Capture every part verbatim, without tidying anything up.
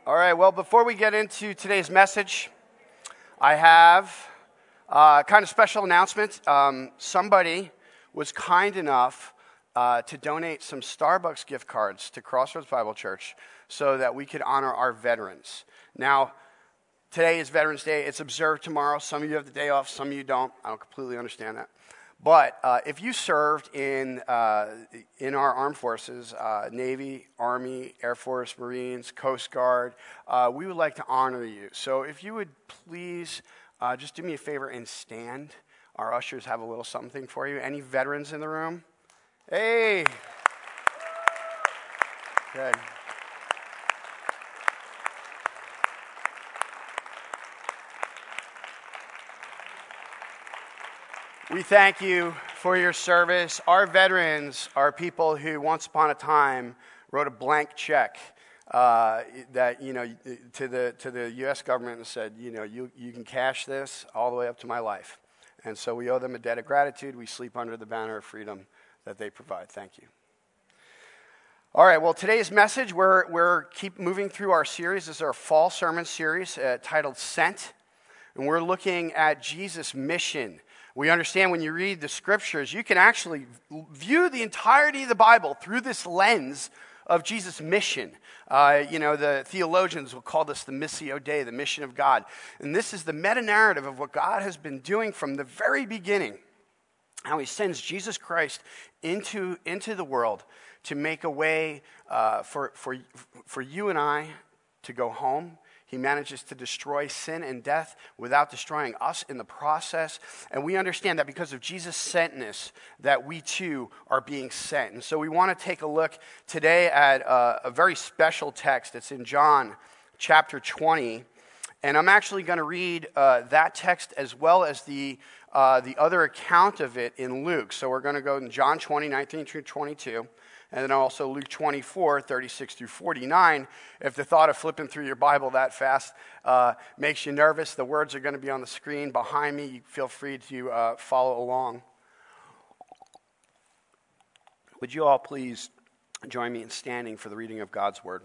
All right, well, before we get into today's message, I have a kind of special announcement. Um, somebody was kind enough uh, to donate some Starbucks gift cards to Crossroads Bible Church so that we could honor our veterans. Now, today is Veterans Day. It's observed tomorrow. Some of you have the day off, some of you don't. I don't completely understand that. But uh, if you served in uh, in our armed forces, uh, Navy, Army, Air Force, Marines, Coast Guard, uh, we would like to honor you. So if you would please uh, just do me a favor and stand. Our ushers have a little something for you. Any veterans in the room? Hey! Good. We thank you for your service. Our veterans are people who once upon a time wrote a blank check uh, that, you know, to the to the U S government and said, you know, you, you can cash this all the way up to my life. And so we owe them a debt of gratitude. We sleep under the banner of freedom that they provide. Thank you. All right, well, today's message, we're, we're keep moving through our series. This is our fall sermon series uh, titled Sent. And we're looking at Jesus' mission. We understand when you read the scriptures, you can actually view the entirety of the Bible through this lens of Jesus' mission. Uh, you know, the theologians will call this the Missio Dei, the mission of God. And this is the meta-narrative of what God has been doing from the very beginning. How he sends Jesus Christ into, into the world to make a way uh, for, for, for you and I to go home. He manages to destroy sin and death without destroying us in the process. And we understand that because of Jesus' sentness, that we too are being sent. And so we want to take a look today at a, a very special text. It's in John chapter twenty. And I'm actually going to read uh, that text as well as the, uh, the other account of it in Luke. So we're going to go in John twenty, nineteen through twenty-two. And then also Luke twenty-four, thirty-six through forty-nine. If the thought of flipping through your Bible that fast uh, makes you nervous, the words are going to be on the screen behind me. You feel free to uh, follow along. Would you all please join me in standing for the reading of God's word?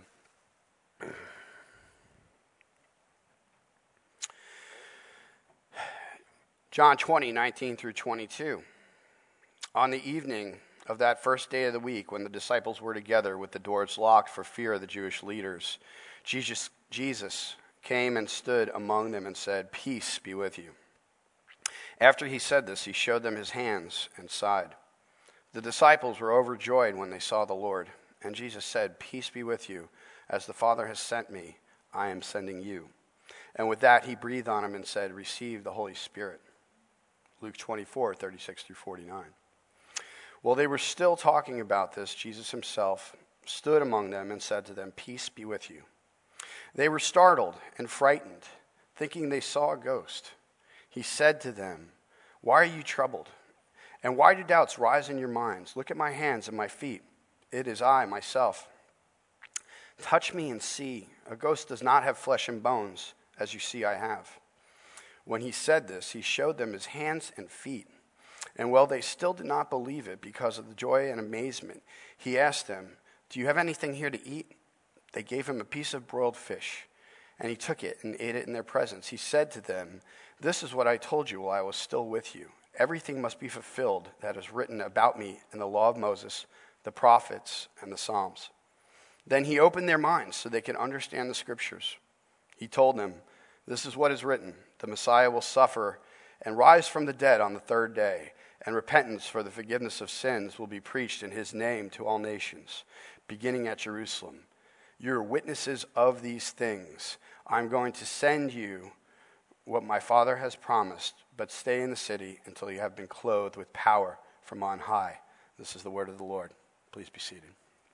John twenty, nineteen through twenty-two. On the evening of that first day of the week, when the disciples were together with the doors locked for fear of the Jewish leaders, Jesus, Jesus came and stood among them and said, "Peace be with you." After he said this, he showed them his hands and side. The disciples were overjoyed when they saw the Lord. And Jesus said, "Peace be with you. As the Father has sent me, I am sending you." And with that, he breathed on him and said, "Receive the Holy Spirit." Luke twenty-four, thirty-six through forty-nine. While they were still talking about this, Jesus himself stood among them and said to them, "Peace be with you." They were startled and frightened, thinking they saw a ghost. He said to them, "Why are you troubled? And why do doubts rise in your minds? Look at my hands and my feet. It is I, myself. Touch me and see. A ghost does not have flesh and bones, as you see I have." When he said this, he showed them his hands and feet. And while they still did not believe it because of the joy and amazement, he asked them, "Do you have anything here to eat?" They gave him a piece of broiled fish, and he took it and ate it in their presence. He said to them, "This is what I told you while I was still with you. Everything must be fulfilled that is written about me in the law of Moses, the prophets, and the Psalms." Then he opened their minds so they could understand the scriptures. He told them, "This is what is written. The Messiah will suffer and rise from the dead on the third day, and repentance for the forgiveness of sins will be preached in his name to all nations, beginning at Jerusalem. You are witnesses of these things. I'm going to send you what my Father has promised, but stay in the city until you have been clothed with power from on high." This is the word of the Lord. Please be seated.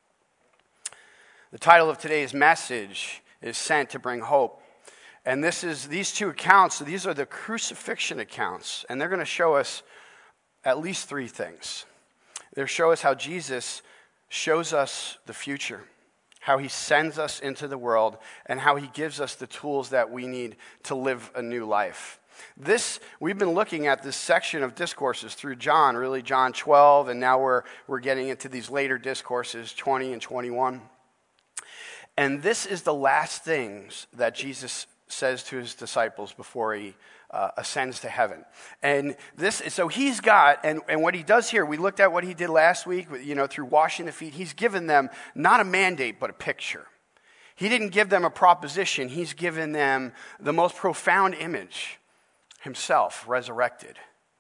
The title of today's message is Sent to Bring Hope. And this is these two accounts, so these are the crucifixion accounts, and they're going to show us at least three things. They'll show us how Jesus shows us the future, how he sends us into the world, and how he gives us the tools that we need to live a new life. This, we've been looking at this section of discourses through John, really John twelve, and now we're we're getting into these later discourses, twenty and twenty-one. And this is the last things that Jesus says to his disciples before he uh, ascends to heaven. And this, so he's got, and, and what he does here, we looked at what he did last week, you know, through washing the feet. He's given them not a mandate, but a picture. He didn't give them a proposition. He's given them the most profound image, himself resurrected.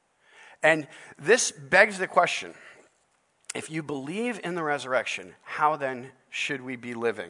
And this begs the question, if you believe in the resurrection, how then should we be living?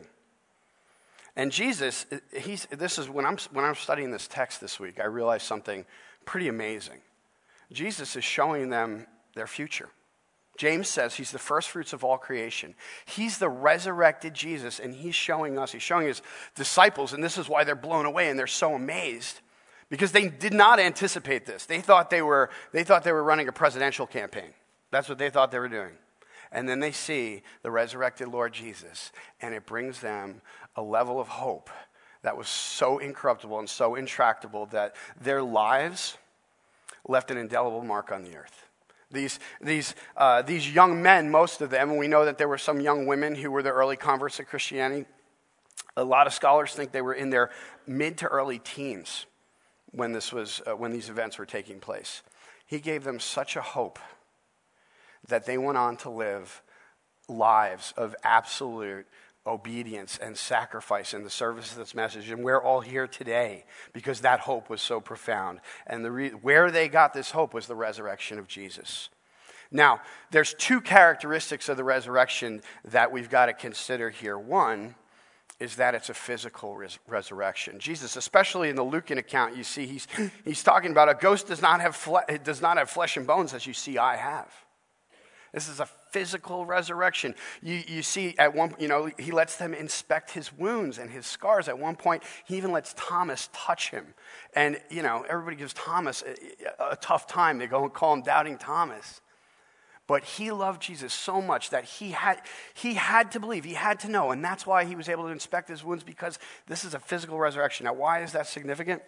And Jesus, he's, this is when I'm when I'm studying this text this week, I realized something pretty amazing. Jesus is showing them their future. James says he's the first fruits of all creation. He's the resurrected Jesus, and he's showing us, he's showing his disciples, and this is why they're blown away and they're so amazed, because they did not anticipate this. They thought they were they thought they were running a presidential campaign. That's what they thought they were doing. And then they see the resurrected Lord Jesus, and it brings them a level of hope that was so incorruptible and so intractable that their lives left an indelible mark on the earth. These, these, uh, these young men, most of them, and we know that there were some young women who were the early converts to Christianity. A lot of scholars think they were in their mid to early teens when this was uh, when these events were taking place. He gave them such a hope that they went on to live lives of absolute obedience and sacrifice in the service of this message. And we're all here today because that hope was so profound. And the re- where they got this hope was the resurrection of Jesus. Now, there's two characteristics of the resurrection that we've got to consider here. One is that it's a physical res- resurrection. Jesus, especially in the Lucan account, you see he's he's talking about a ghost does not have fle- it does not have flesh and bones as you see I have. This is a physical resurrection. You, you see at one, you know, he lets them inspect his wounds and his scars. At one point, he even lets Thomas touch him. And, you know, everybody gives Thomas a, a tough time. They go and call him Doubting Thomas. But he loved Jesus so much that he had, he had to believe, he had to know. And that's why he was able to inspect his wounds, because this is a physical resurrection. Now, why is that significant?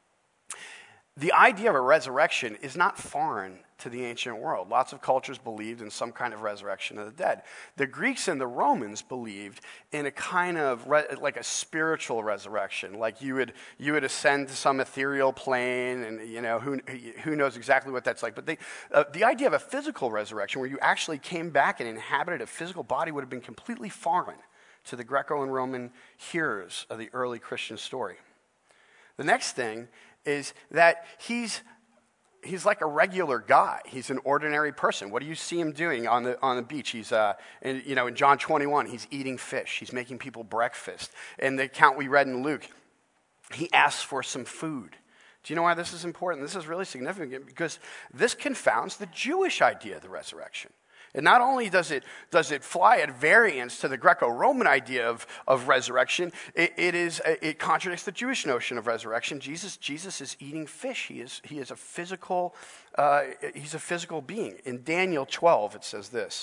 The idea of a resurrection is not foreign to the ancient world. Lots of cultures believed in some kind of resurrection of the dead. The Greeks and the Romans believed in a kind of, re- like a spiritual resurrection. Like you would you would ascend to some ethereal plane, and you know who who knows exactly what that's like. But they, uh, the idea of a physical resurrection, where you actually came back and inhabited a physical body, would have been completely foreign to the Greco and Roman hearers of the early Christian story. The next thing is that he's he's like a regular guy. He's an ordinary person. What do you see him doing on the on the beach? He's uh, in, you know, in John twenty-one, he's eating fish. He's making people breakfast. In the account we read in Luke, he asks for some food. Do you know why this is important? This is really significant because this confounds the Jewish idea of the resurrection. And not only does it does it fly at variance to the Greco-Roman idea of, of resurrection, it, it is it contradicts the Jewish notion of resurrection. Jesus Jesus is eating fish. He is he is a physical uh, he's a physical being. In Daniel twelve, it says this: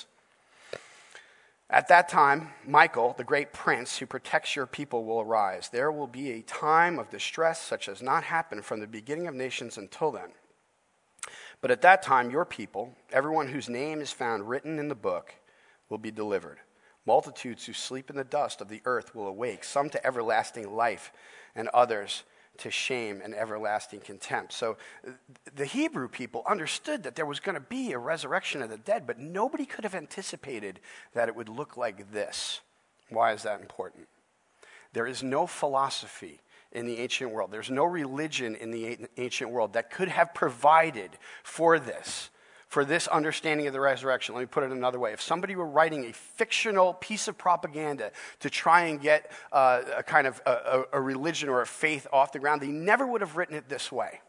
"At that time, Michael, the great prince who protects your people, will arise. There will be a time of distress such as not happened from the beginning of nations until then. But at that time, your people, everyone whose name is found written in the book, will be delivered. Multitudes who sleep in the dust of the earth will awake, some to everlasting life, and others to shame and everlasting contempt." So the Hebrew people understood that there was going to be a resurrection of the dead, but nobody could have anticipated that it would look like this. Why is that important? There is no philosophy in the ancient world. There's no religion in the ancient world that could have provided for this, for this understanding of the resurrection. Let me put it another way. If somebody were writing a fictional piece of propaganda to try and get uh, a kind of a, a religion or a faith off the ground, they never would have written it this way.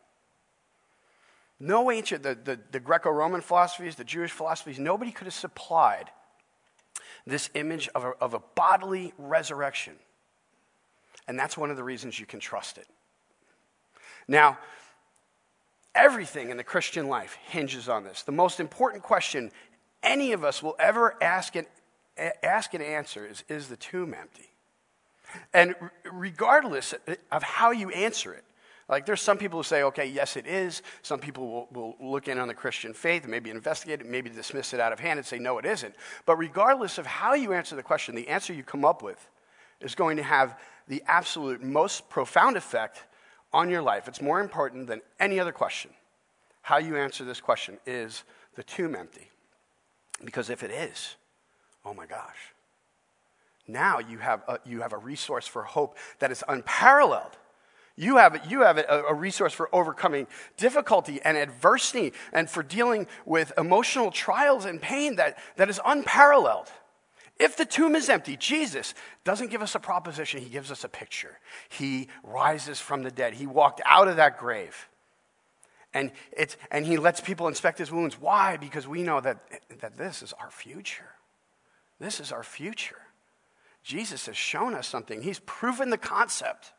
No ancient, the, the, the Greco-Roman philosophies, the Jewish philosophies, nobody could have supplied this image of a, of a bodily resurrection. And that's one of the reasons you can trust it. Now, everything in the Christian life hinges on this. The most important question any of us will ever ask and, ask and answer is, is the tomb empty? And regardless of how you answer it, like there's some people who say, okay, yes, it is. Some people will, will look in on the Christian faith, maybe investigate it, maybe dismiss it out of hand and say, no, it isn't. But regardless of how you answer the question, the answer you come up with is going to have the absolute most profound effect on your life. It's more important than any other question. How you answer this question, is the tomb empty? Because if it is, oh my gosh, now you have a, you have a resource for hope that is unparalleled. You have, you have a, a resource for overcoming difficulty and adversity and for dealing with emotional trials and pain that, that is unparalleled. If the tomb is empty, Jesus doesn't give us a proposition, he gives us a picture. He rises from the dead. He walked out of that grave. And it's and he lets people inspect his wounds. Why? Because we know that, that this is our future. This is our future. Jesus has shown us something. He's proven the concept.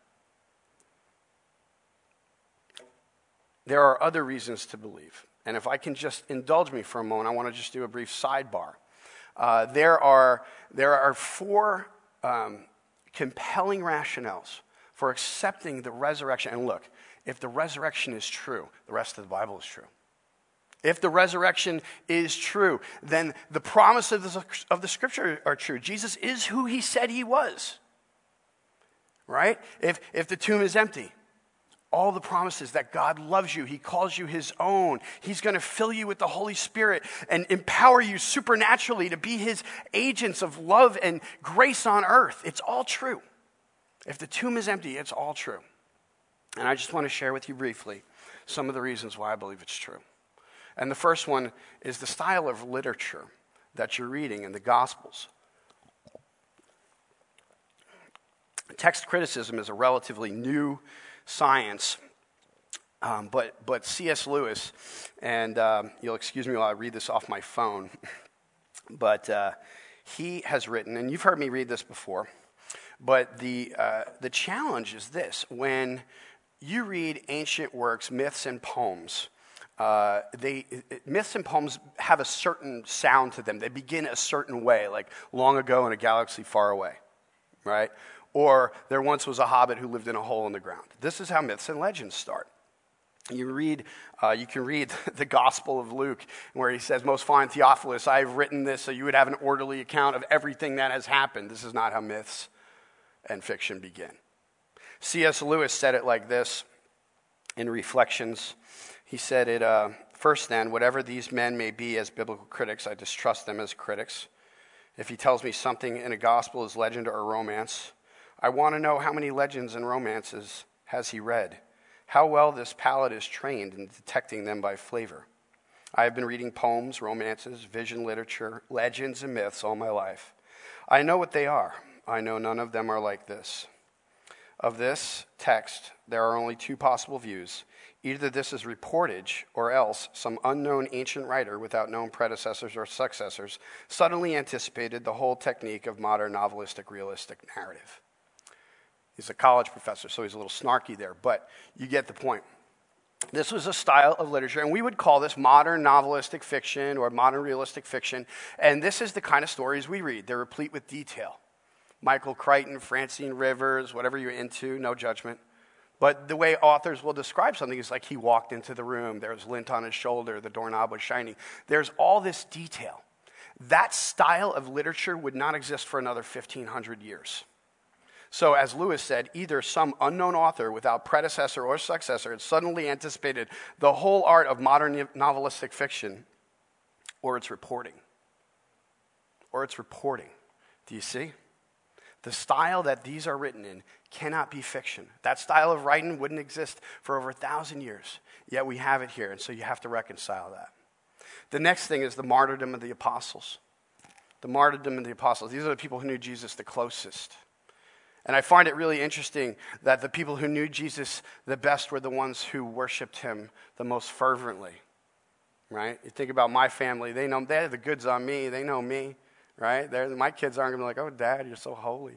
There are other reasons to believe. And if I can just indulge me for a moment, I want to just do a brief sidebar. Uh, there are there are four um, compelling rationales for accepting the resurrection. And look, if the resurrection is true, the rest of the Bible is true. If the resurrection is true, then the promise of the, of the Scripture are true. Jesus is who he said he was, right? If if the tomb is empty, all the promises that God loves you, he calls you his own. He's going to fill you with the Holy Spirit and empower you supernaturally to be his agents of love and grace on earth. It's all true. If the tomb is empty, it's all true. And I just want to share with you briefly some of the reasons why I believe it's true. And the first one is the style of literature that you're reading in the Gospels. Text criticism is a relatively new science, um, but but C S Lewis, and um, you'll excuse me while I read this off my phone, but uh, he has written, and you've heard me read this before, but the uh, the challenge is this: when you read ancient works, myths, and poems, uh, they myths and poems have a certain sound to them. They begin a certain way, like long ago in a galaxy far away, right? Or there once was a hobbit who lived in a hole in the ground. This is how myths and legends start. You read, uh, you can read the Gospel of Luke, where he says, "Most fine Theophilus, I have written this so you would have an orderly account of everything that has happened." This is not how myths and fiction begin. C S Lewis said it like this in Reflections. He said it, uh, first then, whatever these men may be as biblical critics, I distrust them as critics. If he tells me something in a gospel is legend or romance, I want to know how many legends and romances has he read, how well this palate is trained in detecting them by flavor. I have been reading poems, romances, vision literature, legends, and myths all my life. I know what they are. I know none of them are like this. Of this text, there are only two possible views. Either this is reportage, or else some unknown ancient writer without known predecessors or successors suddenly anticipated the whole technique of modern novelistic realistic narrative. He's a college professor, so he's a little snarky there, but you get the point. This was a style of literature, and we would call this modern novelistic fiction or modern realistic fiction, and this is the kind of stories we read. They're replete with detail. Michael Crichton, Francine Rivers, whatever you're into, no judgment. But the way authors will describe something is like he walked into the room, there was lint on his shoulder, the doorknob was shining. There's all this detail. That style of literature would not exist for another fifteen hundred years. So as Lewis said, either some unknown author without predecessor or successor had suddenly anticipated the whole art of modern novelistic fiction, or it's reporting. Or it's reporting. Do you see? The style that these are written in cannot be fiction. That style of writing wouldn't exist for over a thousand years, yet we have it here, and so you have to reconcile that. The next thing is the martyrdom of the apostles. The martyrdom of the apostles. These are the people who knew Jesus the closest. And I find it really interesting that the people who knew Jesus the best were the ones who worshiped him the most fervently, right? You think about my family. They know, they have the goods on me. They know me, right? They're, my kids aren't going to be like, "Oh, Dad, you're so holy."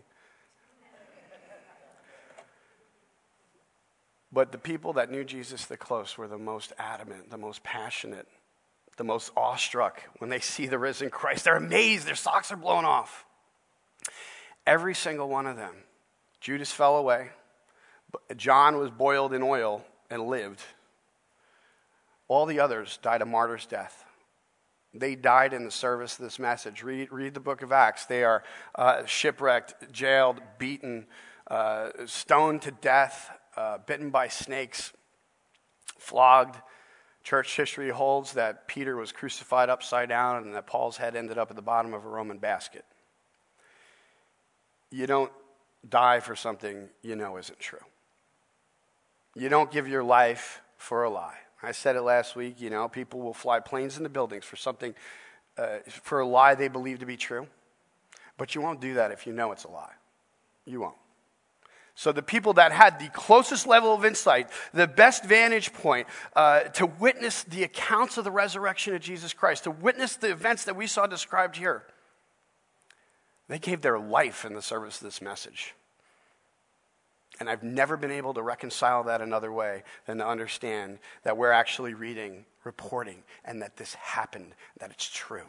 But the people that knew Jesus the close were the most adamant, the most passionate, the most awestruck when they see the risen Christ. They're amazed. Their socks are blown off. Every single one of them. Judas fell away. John was boiled in oil and lived. All the others died a martyr's death. They died in the service of this message. Read, read the book of Acts. They are uh, shipwrecked, jailed, beaten, uh, stoned to death, uh, bitten by snakes, flogged. Church history holds that Peter was crucified upside down and that Paul's head ended up at the bottom of a Roman basket. You don't die for something you know isn't true. You don't give your life for a lie. I said it last week, you know, people will fly planes into buildings for something, uh, for a lie they believe to be true. But you won't do that if you know it's a lie. You won't. So the people that had the closest level of insight, the best vantage point uh, to witness the accounts of the resurrection of Jesus Christ, to witness the events that we saw described here, they gave their life in the service of this message. And I've never been able to reconcile that another way than to understand that we're actually reading, reporting, and that this happened, that it's true.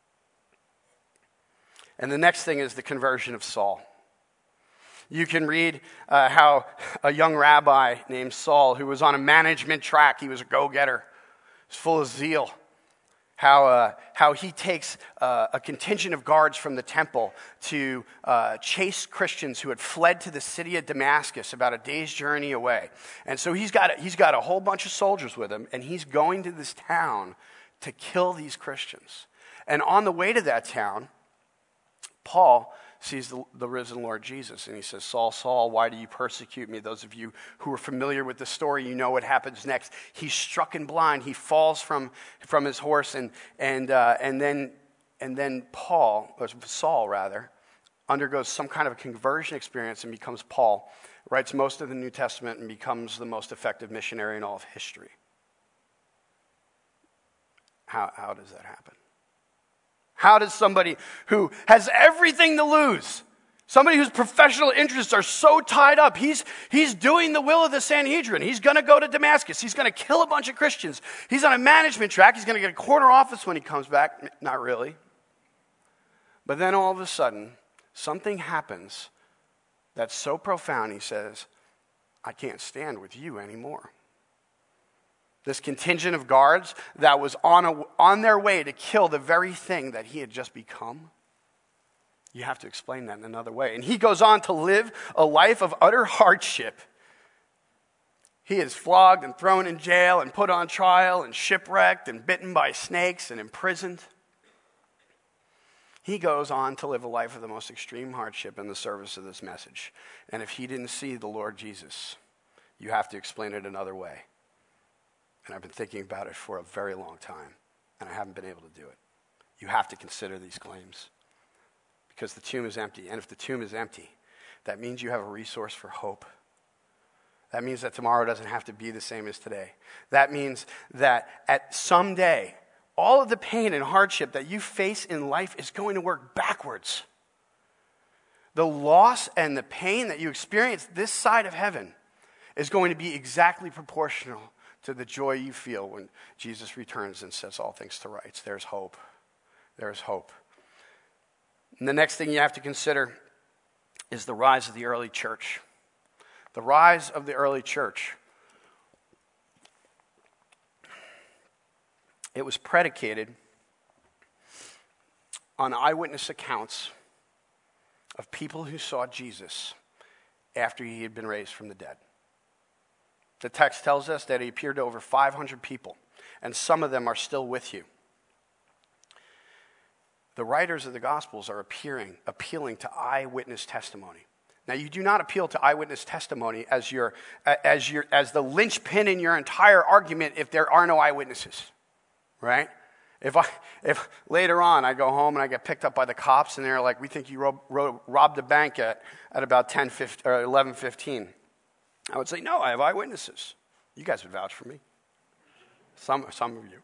And the next thing is the conversion of Saul. You can read uh, how a young rabbi named Saul, who was on a management track, he was a go-getter, was full of zeal, how uh, how he takes uh, a contingent of guards from the temple to uh, chase Christians who had fled to the city of Damascus about a day's journey away. And so he's got a, he's got a whole bunch of soldiers with him, and he's going to this town to kill these Christians. And on the way to that town, Paul sees the, the risen Lord Jesus, and he says, Saul, Saul, why do you persecute me? Those of you who are familiar with the story, you know what happens next. He's struck blind. He falls from, from his horse, and and uh, and then and then Paul, or Saul rather, undergoes some kind of a conversion experience and becomes Paul, writes most of the New Testament, and becomes the most effective missionary in all of history. How how does that happen? How does somebody who has everything to lose, somebody whose professional interests are so tied up, he's, he's doing the will of the Sanhedrin. He's going to go to Damascus. He's going to kill a bunch of Christians. He's on a management track. He's going to get a corner office when he comes back. Not really. But then all of a sudden, something happens that's so profound, he says, I can't stand with you anymore. This contingent of guards that was on, a, on their way to kill the very thing that he had just become. You have to explain that in another way. And he goes on to live a life of utter hardship. He is flogged and thrown in jail and put on trial and shipwrecked and bitten by snakes and imprisoned. He goes on to live a life of the most extreme hardship in the service of this message. And if he didn't see the Lord Jesus, you have to explain it another way. And I've been thinking about it for a very long time, and I haven't been able to do it. You have to consider these claims, because the tomb is empty. And if the tomb is empty, that means you have a resource for hope. That means that tomorrow doesn't have to be the same as today. That means that at some day, all of the pain and hardship that you face in life is going to work backwards. The loss and the pain that you experience this side of heaven is going to be exactly proportional to the joy you feel when Jesus returns and sets all things to rights. There's hope. There's hope. And the next thing you have to consider is the rise of the early church. The rise of the early church. It was predicated on eyewitness accounts of people who saw Jesus after he had been raised from the dead. The text tells us that he appeared to over five hundred people, and some of them are still with you. The writers of the Gospels are appearing, appealing to eyewitness testimony. Now, you do not appeal to eyewitness testimony as your, as your, as the linchpin in your entire argument if there are no eyewitnesses, right? If I, if later on I go home and I get picked up by the cops and they're like, "We think you rob, rob, robbed a bank at, at about ten fifteen or eleven fifteen." I would say, no, I have eyewitnesses. You guys would vouch for me. Some, some of you.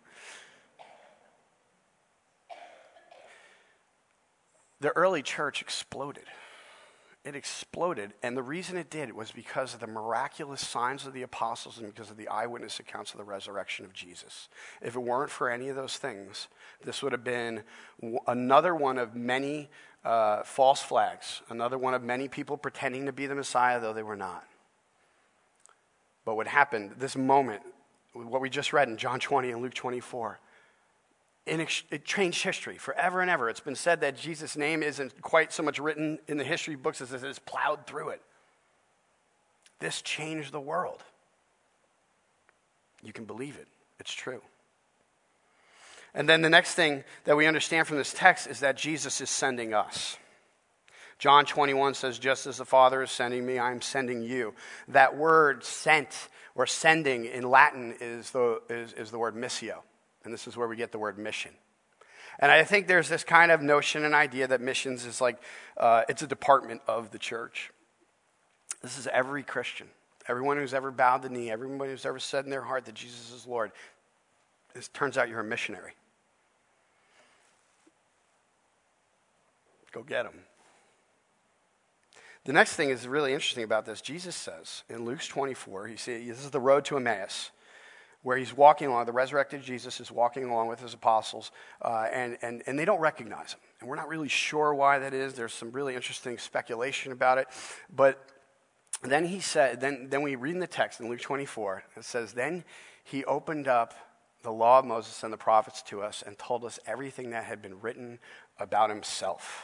The early church exploded. It exploded, and the reason it did was because of the miraculous signs of the apostles and because of the eyewitness accounts of the resurrection of Jesus. If it weren't for any of those things, this would have been w- another one of many uh, false flags, another one of many people pretending to be the Messiah, though they were not. But what happened, this moment, what we just read in John twenty and Luke twenty-four, in ex- it changed history forever and ever. It's been said that Jesus' name isn't quite so much written in the history books as it is plowed through it. This changed the world. You can believe it. It's true. And then the next thing that we understand from this text is that Jesus is sending us. John twenty-one says, just as the Father is sending me, I'm sending you. That word sent or sending in Latin is the, is, is the word missio. And this is where we get the word mission. And I think there's this kind of notion and idea that missions is like, uh, it's a department of the church. This is every Christian. Everyone who's ever bowed the knee, everyone who's ever said in their heart that Jesus is Lord. It turns out you're a missionary. Go get them. The next thing is really interesting about this. Jesus says in Luke twenty-four, he says, this is the road to Emmaus, where he's walking along, the resurrected Jesus is walking along with his apostles, uh, and, and, and they don't recognize him. And we're not really sure why that is. There's some really interesting speculation about it. But then he said, then, then we read in the text in Luke twenty-four, it says, then he opened up the law of Moses and the prophets to us and told us everything that had been written about himself.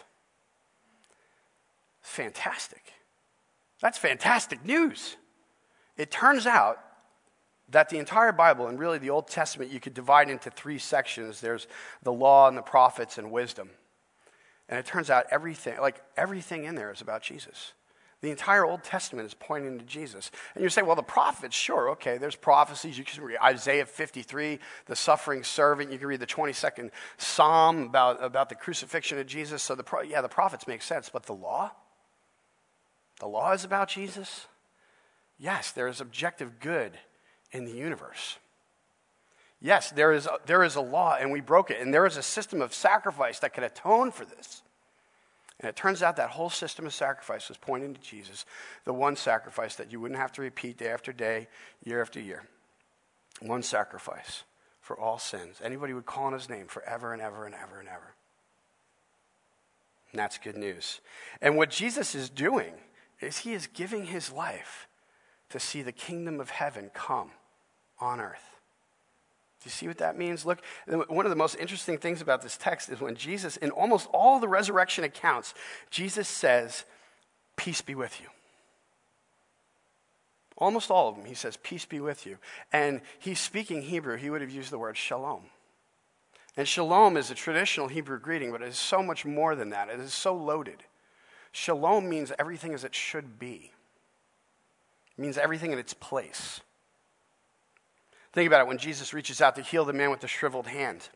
Fantastic. That's fantastic news. It turns out that the entire Bible, and really the Old Testament, you could divide into three sections. There's the law and the prophets and wisdom. And it turns out everything, like everything in there is about Jesus. The entire Old Testament is pointing to Jesus. And you say, well, the prophets, sure, okay, there's prophecies. You can read Isaiah fifty-three, the suffering servant. You can read the twenty-second Psalm about, about the crucifixion of Jesus. So, the pro- yeah, the prophets make sense. But the law? The law is about Jesus? Yes, there is objective good in the universe. Yes, there is a, there is a law, and we broke it. And there is a system of sacrifice that could atone for this. And it turns out that whole system of sacrifice was pointing to Jesus, the one sacrifice that you wouldn't have to repeat day after day, year after year. One sacrifice for all sins. Anybody would call on his name forever and ever and ever and ever. And that's good news. And what Jesus is doing is he is giving his life to see the kingdom of heaven come on earth. Do you see what that means? Look, one of the most interesting things about this text is when Jesus, in almost all the resurrection accounts, Jesus says, peace be with you. Almost all of them, he says, peace be with you. And he's speaking Hebrew. He would have used the word shalom. And shalom is a traditional Hebrew greeting, but it is so much more than that. It is so loaded. Shalom means everything as it should be. It means everything in its place. Think about it. When Jesus reaches out to heal the man with the shriveled hand,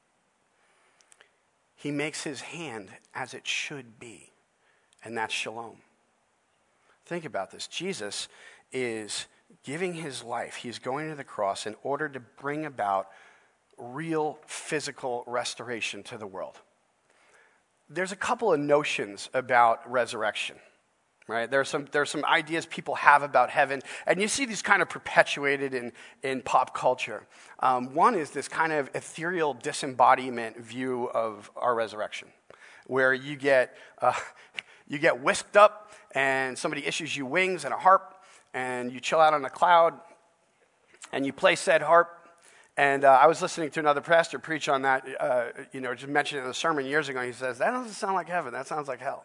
he makes his hand as it should be, and that's shalom. Think about this. Jesus is giving his life. He's going to the cross in order to bring about real physical restoration to the world. There's a couple of notions about resurrection. Right? There are some there are some ideas people have about heaven, and you see these kind of perpetuated in, in pop culture. Um, one is this kind of ethereal disembodiment view of our resurrection, where you get uh, you get whisked up, and somebody issues you wings and a harp, and you chill out on a cloud, and you play said harp. And uh, I was listening to another pastor preach on that, uh, you know, just mentioned it in a sermon years ago. And he says that doesn't sound like heaven; that sounds like hell.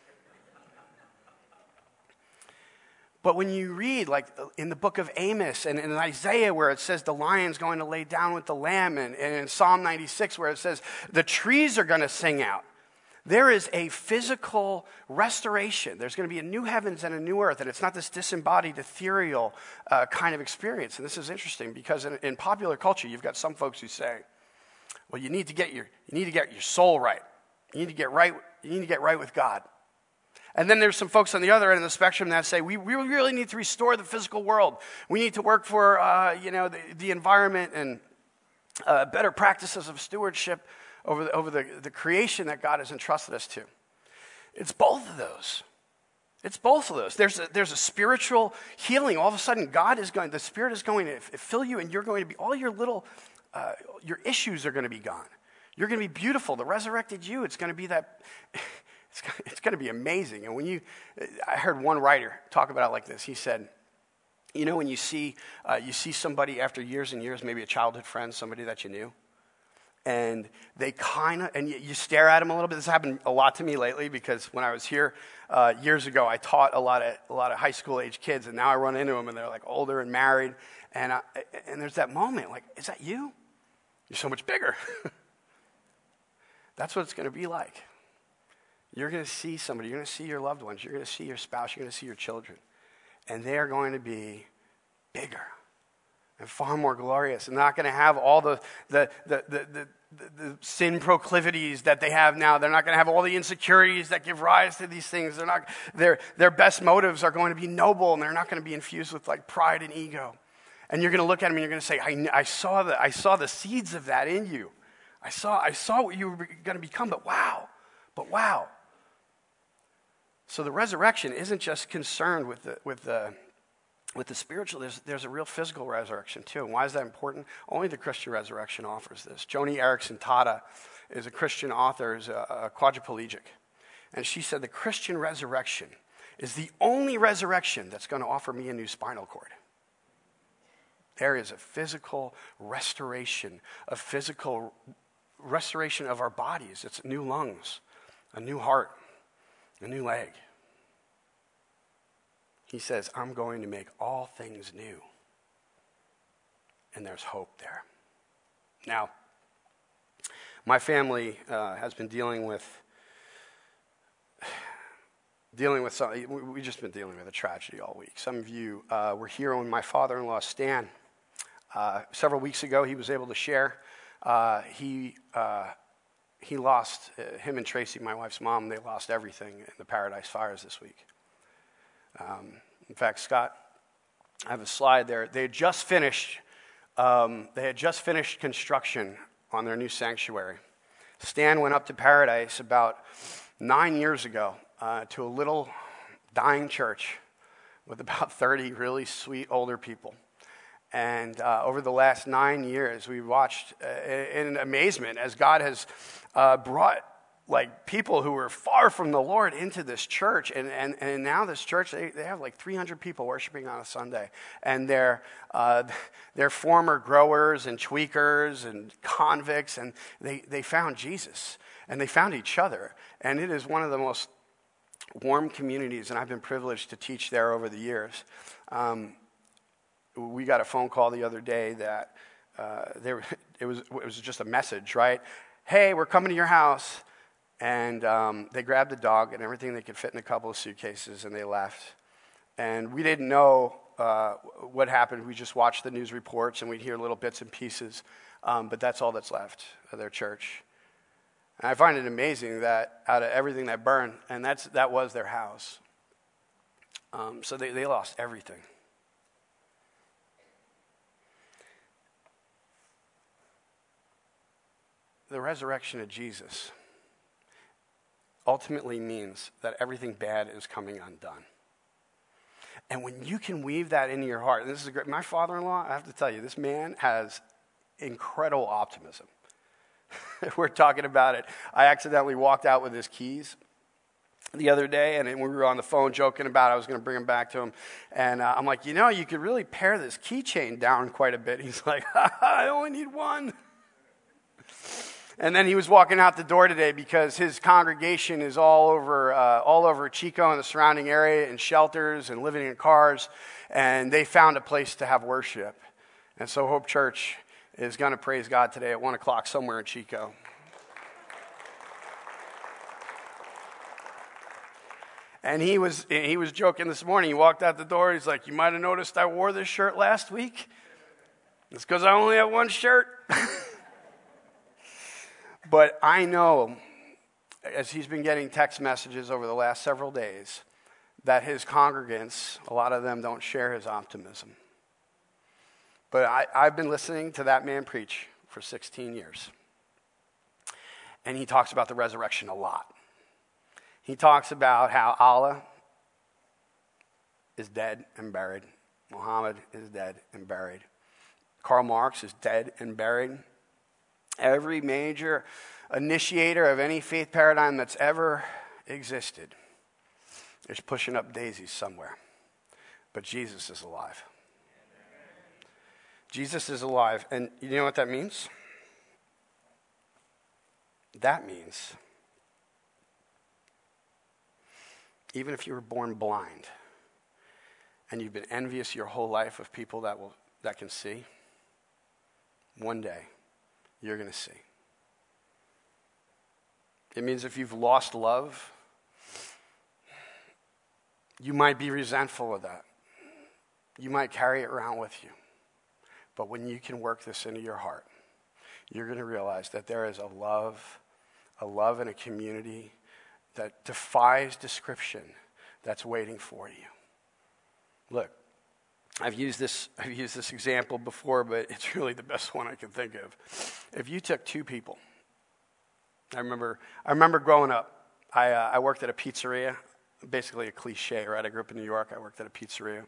But when you read, like in the book of Amos and in Isaiah where it says the lion's going to lay down with the lamb, and, and in Psalm ninety-six where it says the trees are going to sing out, there is a physical restoration. There's going to be a new heavens and a new earth, and it's not this disembodied, ethereal uh, kind of experience. And this is interesting because in, in popular culture, you've got some folks who say, well, you need to get your you need to get your soul right. You need to get right. You need to get right with God. And then there's some folks on the other end of the spectrum that say, we, we really need to restore the physical world. We need to work for, uh, you know, the, the environment and uh, better practices of stewardship over, the, over the, the creation that God has entrusted us to. It's both of those. It's both of those. There's a, there's a spiritual healing. All of a sudden, God is going, the Spirit is going to fill you, and you're going to be, all your little, uh, your issues are going to be gone. You're going to be beautiful. The resurrected you, it's going to be that... It's, it's going to be amazing. And when you, I heard one writer talk about it like this. He said, you know, when you see, uh, you see somebody after years and years, maybe a childhood friend, somebody that you knew, And they kind of, and you, you stare at them a little bit. This happened a lot to me lately because when I was here uh, years ago, I taught a lot of a lot of high school age kids, and now I run into them, and they're like older and married, and I, and there's that moment, like, is that you? You're so much bigger. That's what it's going to be like. You're going to see somebody. You're going to see your loved ones. You're going to see your spouse. You're going to see your children, and they are going to be bigger and far more glorious, and not going to have all the the, the the the the the sin proclivities that they have now. They're not going to have all the insecurities that give rise to these things. They're not. Their their best motives are going to be noble, and they're not going to be infused with like pride and ego. And you're going to look at them and you're going to say, I, I saw the I saw the seeds of that in you. I saw I saw what you were going to become. But wow, but wow. So the resurrection isn't just concerned with the with the With the spiritual, there's, there's a real physical resurrection too. And why is that important? Only the Christian resurrection offers this. Joni Eareckson Tada is a Christian author, is a, a quadriplegic. And she said the Christian resurrection is the only resurrection that's going to offer me a new spinal cord. There is a physical restoration, a physical restoration of our bodies. It's new lungs, a new heart, a new leg. He says, I'm going to make all things new. And there's hope there. Now, my family uh, has been dealing with, dealing with something. We've just been dealing with a tragedy all week. Some of you uh, were here when my father-in-law, Stan, uh, several weeks ago, he was able to share. Uh, he uh, he lost, uh, him and Tracy, my wife's mom, they lost everything in the Paradise fires this week. Um, in fact, Scott, I have a slide there. They had just finished. Um, they had just finished construction on their new sanctuary. Stan went up to Paradise about nine years ago uh, to a little dying church with about thirty really sweet older people. And uh, over the last nine years, we watched uh, in amazement as God has uh, brought like people who were far from the Lord into this church. And, and, and now this church, they, they have like three hundred people worshiping on a Sunday. And they're, uh, they're former growers and tweakers and convicts, and they, they found Jesus. And they found each other. And it is one of the most warm communities, and I've been privileged to teach there over the years. Um, we got a phone call the other day that uh, there, it was it was just a message, right? Hey, we're coming to your house. And um, they grabbed the dog and everything they could fit in a couple of suitcases, and they left. And we didn't know uh, what happened. We just watched the news reports, and we'd hear little bits and pieces. Um, but that's all that's left of their church. And I find it amazing that out of everything that burned, and that's that was their house. Um, so they, they lost everything. The resurrection of Jesus ultimately means that everything bad is coming undone. And when you can weave that into your heart, and this is a great, my father-in-law, I have to tell you, this man has incredible optimism. We're talking about it. I accidentally walked out with his keys the other day, and we were on the phone joking about it. I was going to bring them back to him. And uh, I'm like, you know, you could really pare this keychain down quite a bit. He's like, I only need one. And then he was walking out the door today because his congregation is all over uh, all over Chico and the surrounding area in shelters and living in cars. And they found a place to have worship. And so Hope Church is going to praise God today at one o'clock somewhere in Chico. And he was he was joking this morning. He walked out the door. He's like, you might have noticed I wore this shirt last week. It's because I only have one shirt. But I know, as he's been getting text messages over the last several days, that his congregants, a lot of them don't share his optimism. But I, I've been listening to that man preach for sixteen years. And he talks about the resurrection a lot. He talks about how Allah is dead and buried. Muhammad is dead and buried. Karl Marx is dead and buried. Every major initiator of any faith paradigm that's ever existed is pushing up daisies somewhere. But Jesus is alive. Jesus is alive. And you know what that means? That means even if you were born blind and you've been envious your whole life of people that will that can see, one day you're going to see. It means if you've lost love, you might be resentful of that. You might carry it around with you. But when you can work this into your heart, you're going to realize that there is a love, a love and a community that defies description that's waiting for you. Look, I've used this I've used this example before, but it's really the best one I can think of. If you took two people, I remember I remember growing up, I uh, I worked at a pizzeria, basically a cliche, right? I grew up in New York. I worked at a pizzeria.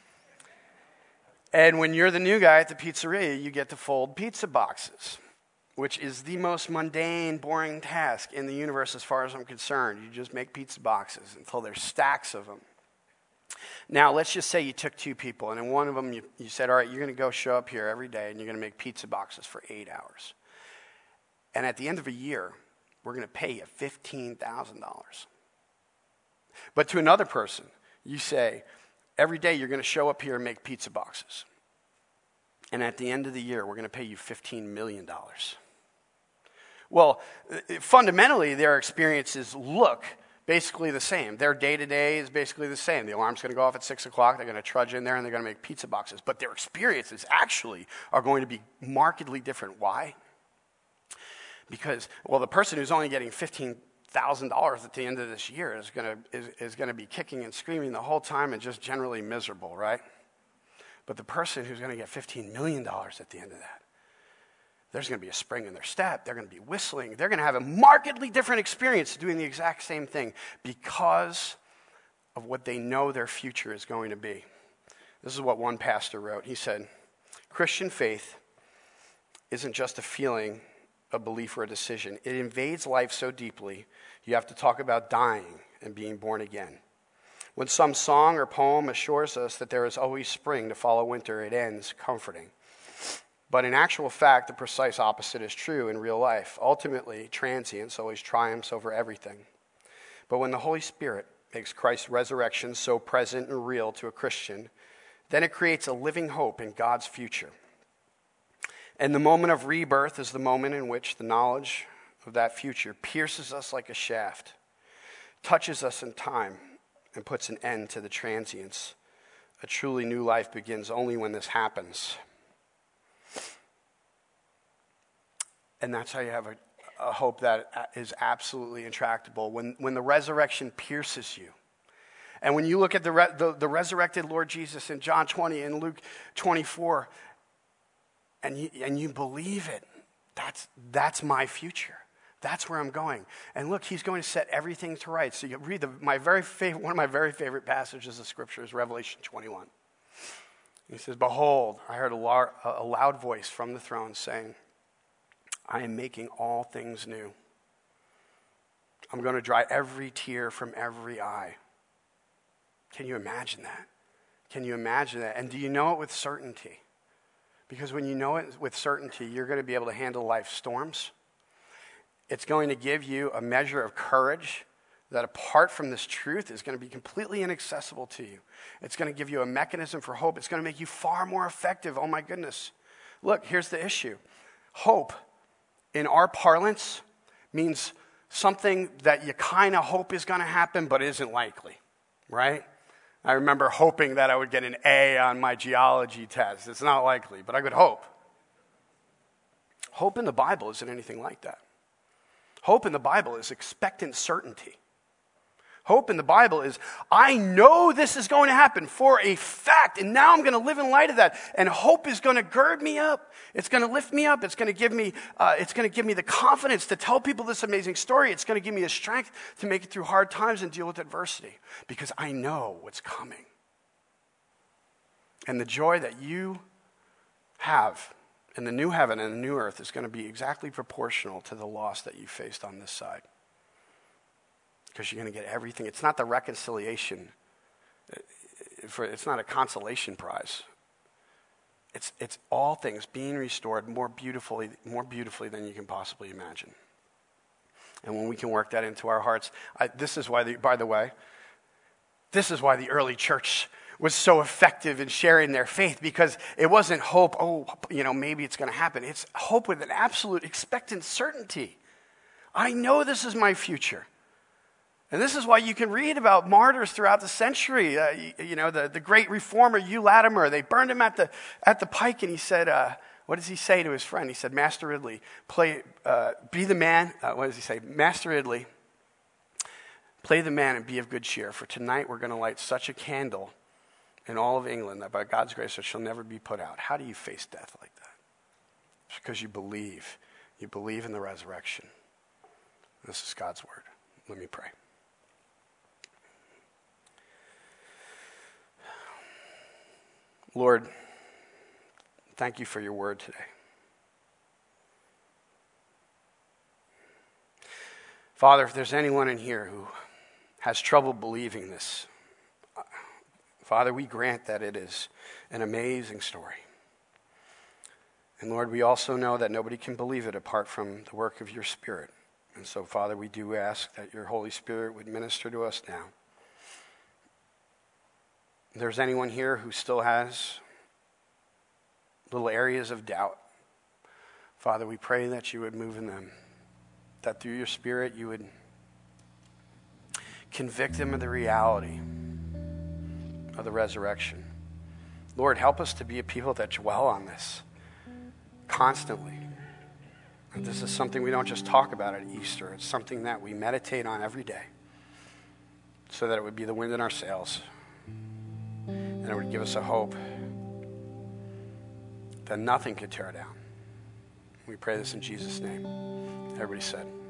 And when you're the new guy at the pizzeria, you get to fold pizza boxes, which is the most mundane, boring task in the universe as far as I'm concerned. You just make pizza boxes until there's stacks of them. Now, let's just say you took two people, and in one of them you, you said, all right, you're going to go show up here every day, and you're going to make pizza boxes for eight hours. And at the end of a year, we're going to pay you fifteen thousand dollars. But to another person, you say, every day you're going to show up here and make pizza boxes. And at the end of the year, we're going to pay you fifteen million dollars. Well, fundamentally, their experiences look basically the same. Their day-to-day is basically the same. The alarm's going to go off at six o'clock. They're going to trudge in there, and they're going to make pizza boxes. But their experiences actually are going to be markedly different. Why? Because, well, the person who's only getting fifteen thousand dollars at the end of this year is going to is, is going to be kicking and screaming the whole time and just generally miserable, right? But the person who's going to get fifteen million dollars at the end of that, there's going to be a spring in their step. They're going to be whistling. They're going to have a markedly different experience doing the exact same thing because of what they know their future is going to be. This is what one pastor wrote. He said, Christian faith isn't just a feeling, a belief, or a decision. It invades life so deeply, you have to talk about dying and being born again. When some song or poem assures us that there is always spring to follow winter, it ends comforting. But in actual fact, the precise opposite is true in real life. Ultimately, transience always triumphs over everything. But when the Holy Spirit makes Christ's resurrection so present and real to a Christian, then it creates a living hope in God's future. And the moment of rebirth is the moment in which the knowledge of that future pierces us like a shaft, touches us in time, and puts an end to the transience. A truly new life begins only when this happens. And that's how you have a, a hope that is absolutely intractable. When, when the resurrection pierces you, and when you look at the, re, the, the resurrected Lord Jesus in John twenty and Luke twenty-four, and you, and you believe it, that's, that's my future. That's where I'm going. And look, he's going to set everything to rights. So you read the, my very favorite, one of my very favorite passages of Scripture is Revelation twenty-one. He says, behold, I heard a, lar- a loud voice from the throne saying, I am making all things new. I'm going to dry every tear from every eye. Can you imagine that? Can you imagine that? And do you know it with certainty? Because when you know it with certainty, you're going to be able to handle life's storms. It's going to give you a measure of courage that apart from this truth is going to be completely inaccessible to you. It's going to give you a mechanism for hope. It's going to make you far more effective. Oh my goodness. Look, here's the issue. Hope, in our parlance, means something that you kind of hope is going to happen but isn't likely, right? I remember hoping that I would get an A on my geology test. It's not likely, but I could hope. Hope in the Bible isn't anything like that. Hope in the Bible is expectant certainty. Hope in the Bible is, I know this is going to happen for a fact, and now I'm going to live in light of that. And hope is going to gird me up. It's going to lift me up. It's going to give me, uh, it's going to give me the confidence to tell people this amazing story. It's going to give me the strength to make it through hard times and deal with adversity, because I know what's coming. And the joy that you have in the new heaven and the new earth is going to be exactly proportional to the loss that you faced on this side. Because you're going to get everything. It's not the reconciliation. It's not a consolation prize. It's it's all things being restored more beautifully, more beautifully than you can possibly imagine. And when we can work that into our hearts, I, this is why, the, by the way, this is why the early church was so effective in sharing their faith, because it wasn't hope, oh, you know, maybe it's going to happen. It's hope with an absolute expectant certainty. I know this is my future. And this is why you can read about martyrs throughout the century. Uh, you, you know, the, the great reformer, Hugh Latimer, they burned him at the at the pike, and he said, uh, what does he say to his friend? He said, Master Ridley, play, uh, be the man. Uh, what does he say? Master Ridley, play the man and be of good cheer, for tonight we're going to light such a candle in all of England that by God's grace it shall never be put out. How do you face death like that? It's because you believe. You believe in the resurrection. This is God's word. Let me pray. Lord, thank you for your word today. Father, if there's anyone in here who has trouble believing this, Father, we grant that it is an amazing story. And Lord, we also know that nobody can believe it apart from the work of your Spirit. And so, Father, we do ask that your Holy Spirit would minister to us now. If there's anyone here who still has little areas of doubt, Father, we pray that you would move in them, that through your Spirit you would convict them of the reality of the resurrection. Lord, help us to be a people that dwell on this constantly. And this is something we don't just talk about at Easter. It's something that we meditate on every day, so that it would be the wind in our sails, and it would give us a hope that nothing could tear down. We pray this in Jesus' name. Everybody said.